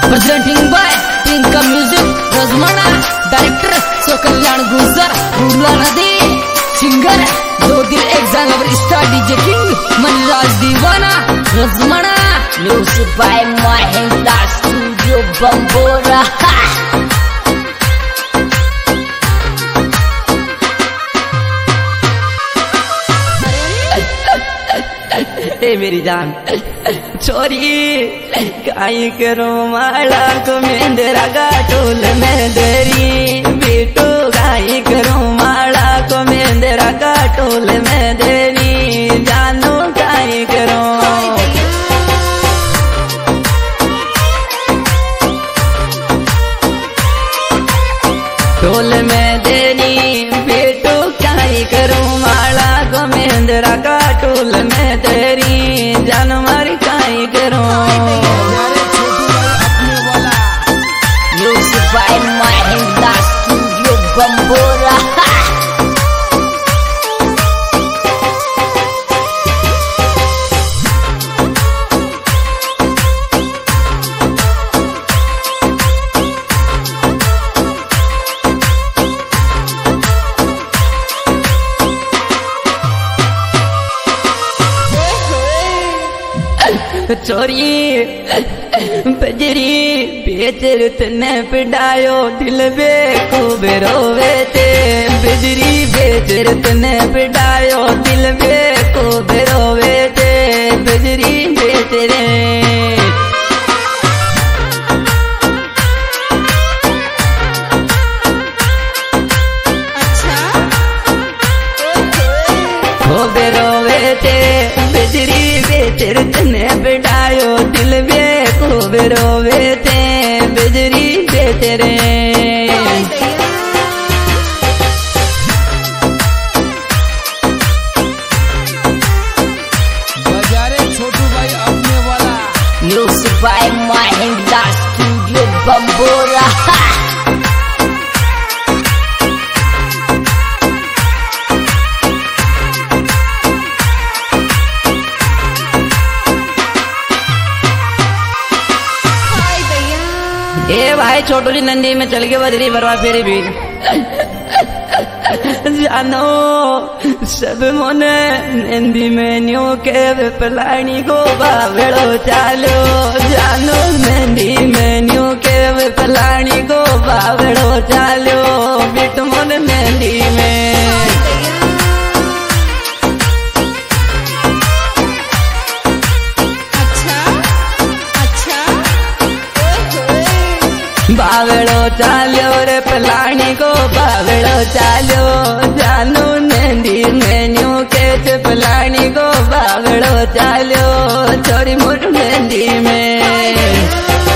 presenting by Tinka Music, Razmana, director So Kalyan Guzar, Rudla Nadi, singer, Do Dil Ek Zangar, star DJ King, Manraj Diwana, Razmana, music by Mahendra Studio Bambora. ए मेरी जान छोरी काई करो माला को मेंदरा गाटोल में दरी बेटो काई करो माला को मेंदरा गाटोल में दरी जानो काई करो टोल में देनी बेटो काई करो माला को मेंदरा गाटोल में दरी जान मारी काई करो Music by Mahendra Studio Bambora. चोरी बजरी बेचर तने पिडायो दिल बेखूब रोवे ते बजरी बेचर तने पिडायो दिल बेखूब रोवे ते बजरी बेचरे खूब रोवे ते बजरी बेचर तने बिडायो दिल बे खूब रोवे ते बजरी बेचरे बजारे छोटू भाई अपने वाला Music by Mahendra Studio Bambora. ए भाई छोटूली नंदी में चल के बजरी बरवा फेरी भी जानो सब मोने नंदी में न्यू के पलानी को बावड़ो चालो जानो नंदी में न्यू के पलानी को बावड़ो चालो बिट मोन नंदी में बावड़ो चालो रे पलानी को बावड़ो चालो जानू नंदी मेन्यू के पलानी को बावड़ो चालो छोरी मुठ नंदी में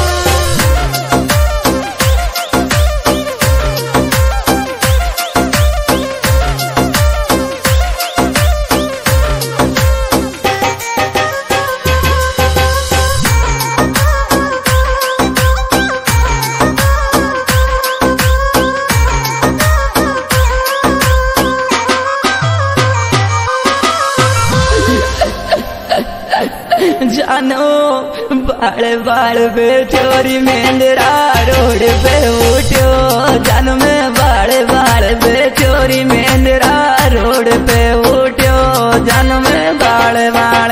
जानो बाल बाल बेठोरी मेंदरा रोड पे उठो जानो में बाल बाल बेठोरी मेंदरा रोड पे उठो जानो में बाल बाल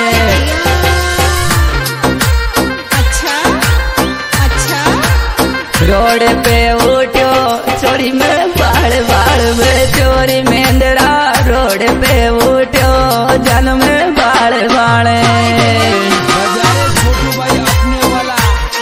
रोड पे उठो चोरी में बाल बाल बेठोरी मेंदरा रोड पे उठो जानो में बाल बाल बजारे छोटू भाई अपने वाला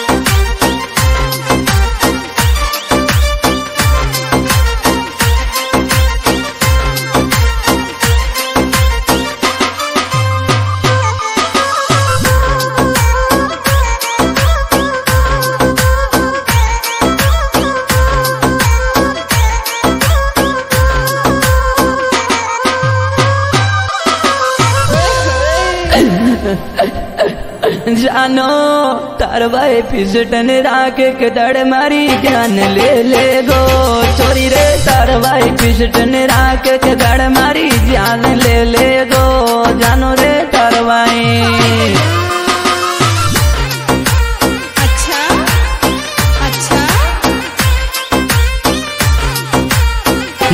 जानो तार भाई पिसटन राख के दड़ मारी जान ले ले गो चोरी रे तार भाई पिसटन राख के दड़ मारी जान ले गो जानो रे तार भाई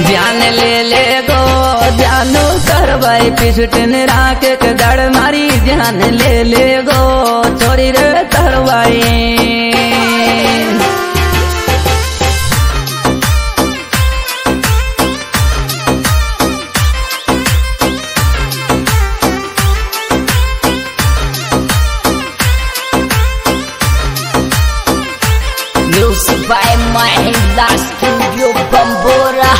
ध्यान ले गो जानू करवाई पिछटन राख के दड़ मारी ध्यान ले गो छोरी रे तरवाई Music by Mahindra Studio Bambora.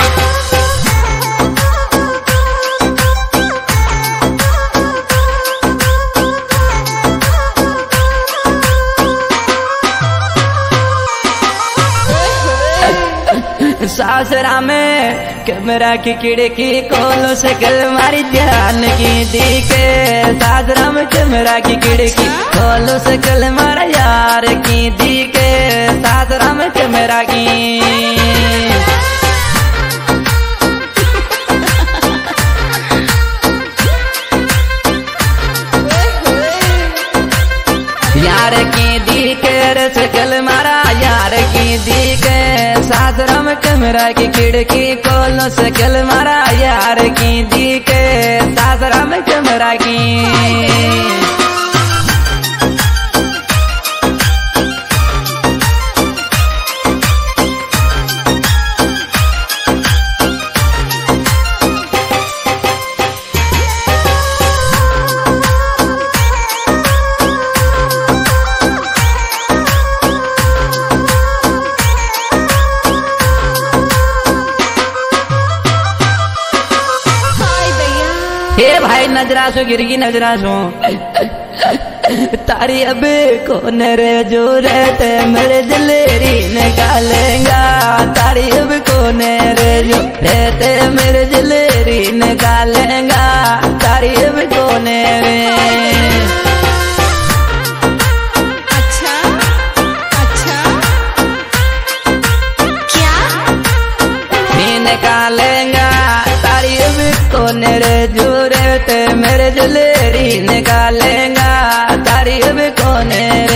सासरा में कैमरा की खिड़की खोलो से कल मारी ध्यान की दिखे सासरा में कैमरा की खिड़की खोलो से कल मारा यार की दिखे सासरा में कैमरा की यार की दिखे सकल मारा यार की दिखे सासरा में कैमरा की खिड़की खोलो सकल मारा यार की दिखे सासरा में कैमरा की हे भाई नजरासो गिरगी नजरासो तारी अब कौन रे जो रहते मेरे दिलेरी निकालेगा तारी अब कौन रे जो रहते मेरे दिलेरी निकालेगा तारी अब कौन रे अच्छा अच्छा क्या निकालेगा तारी अब कौन रे जो रहते मेरे दिलेरी निकालेगा तारी अब कौन रे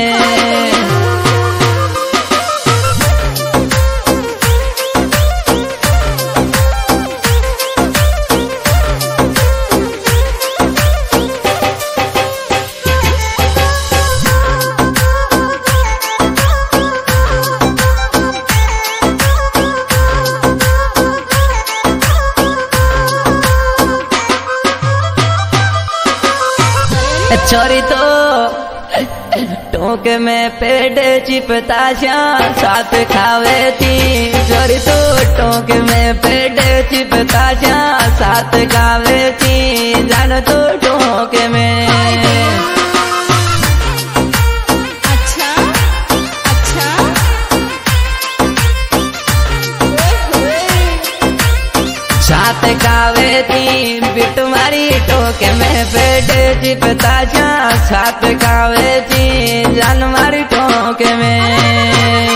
छोरी तो टोक में पेड़ चिपता साथ खावे थी छोरी तो टोक में पेड़ चिपता साथ खावे थी जान तो टोक में अच्छा अच्छा साथ खावे थी बिट मारी टोक में पेड़ चिपता साथ खावे थी जान मारी टोक में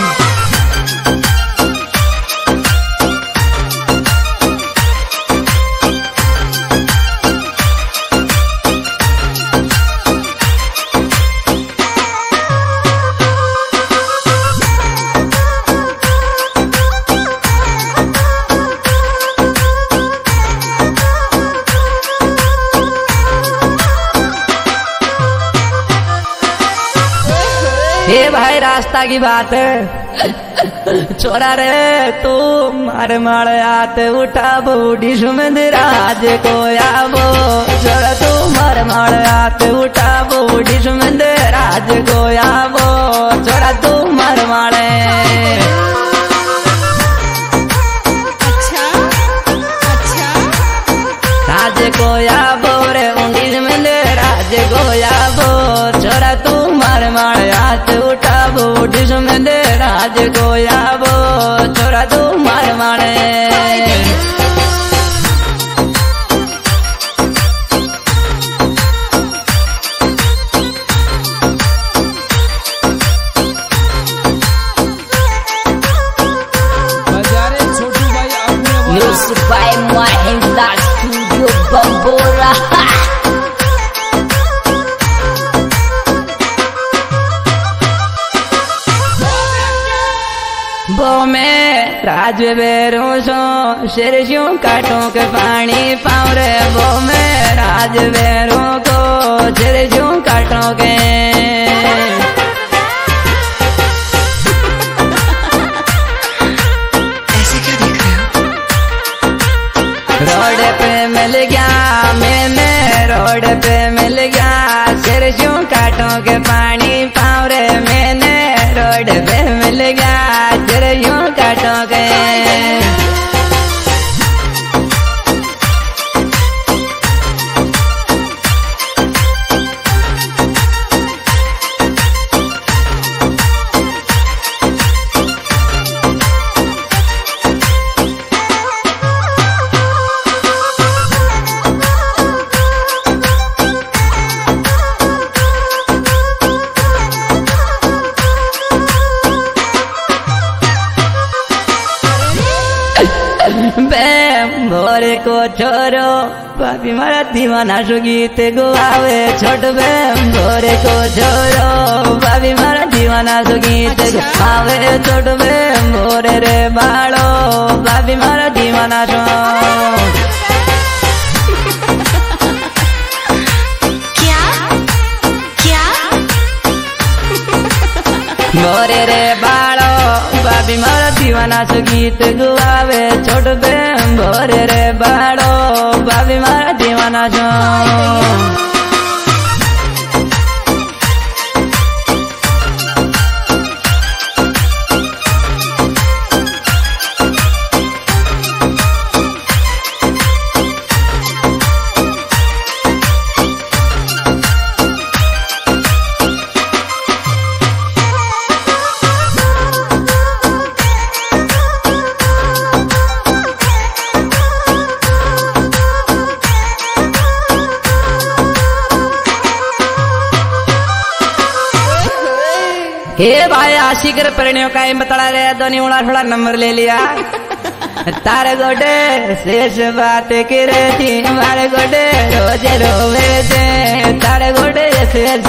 हे भाई रास्ता की बात है छोरा रे तू मार मार आते उठा बूढ़ी सुमंद राज को आवो छोरा तू मार मार आते उठा बूढ़ी सुमंद राज को आवो छोरा तू मार मारे अच्छा अच्छा राज को आवो रे ऊंडी सुमंद राज को आवो छोरा तू मार मार आते उठा बूढ़ी सुमंद राज को आवो छोरा तू मार मारे बजारे छोटू भाई अपने वाला। Music by Mahindra Studio Bambora. वो में राज बेरू सो शेरसियों काटों के पानी पाँव रे वो में राज बेरू को शेरसियों काटों के रोड पे मिल गया मैंने रोड पे मिल गया शेरसियों काटों के पानी पाँव रे मैंने रोड पे मिल गया शेरसियों काटों के भोरे को छोरो पापी मारा दीवाना सो गीत गुआवे छोट बे भोरे को छोरो पापी मारा दीवाना सो गीत गुआवे छोट बे भोरे रे बालो पापी मारा दीवाना सो भोरे रे बालो बाबी मारा दीवाना सो गीत गुआवे छोट बे भोरे रे बालो बाबी मारा दीवाना सो हे भाई आशिकर परिणयों का बतला रे दोनी उड़ा थोड़ा नंबर ले लिया तारे गोडे शेष बात करे थी हमारे गोडे रोजे रोवे थे तारे गोडे शेष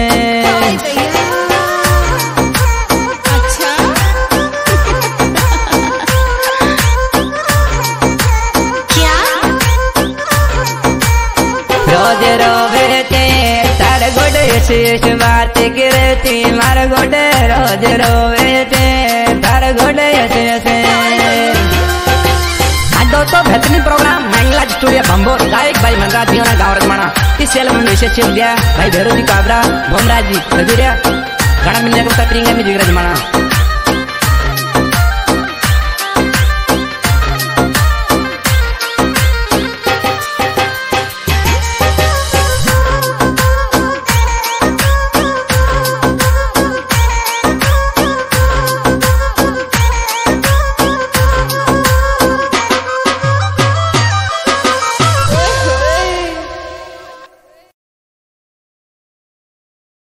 अच्छा क्या रोजे रोवे थे तारे गोडे शेष बात करे थी मारे गोडे रोज रोवे थे तारे गोडे शेष दोस्तों बेहतरीन प्रोग्राम मंगला स्टूडियो भंबोर गायक भाई मनराज जी गाँव रखमाना इस सेल में विशेष दिया भाई भैरू जी काबरा भोमराज जी खजूरिया घड़ा मिलने को तत्रिंगा में जिगरा जमाना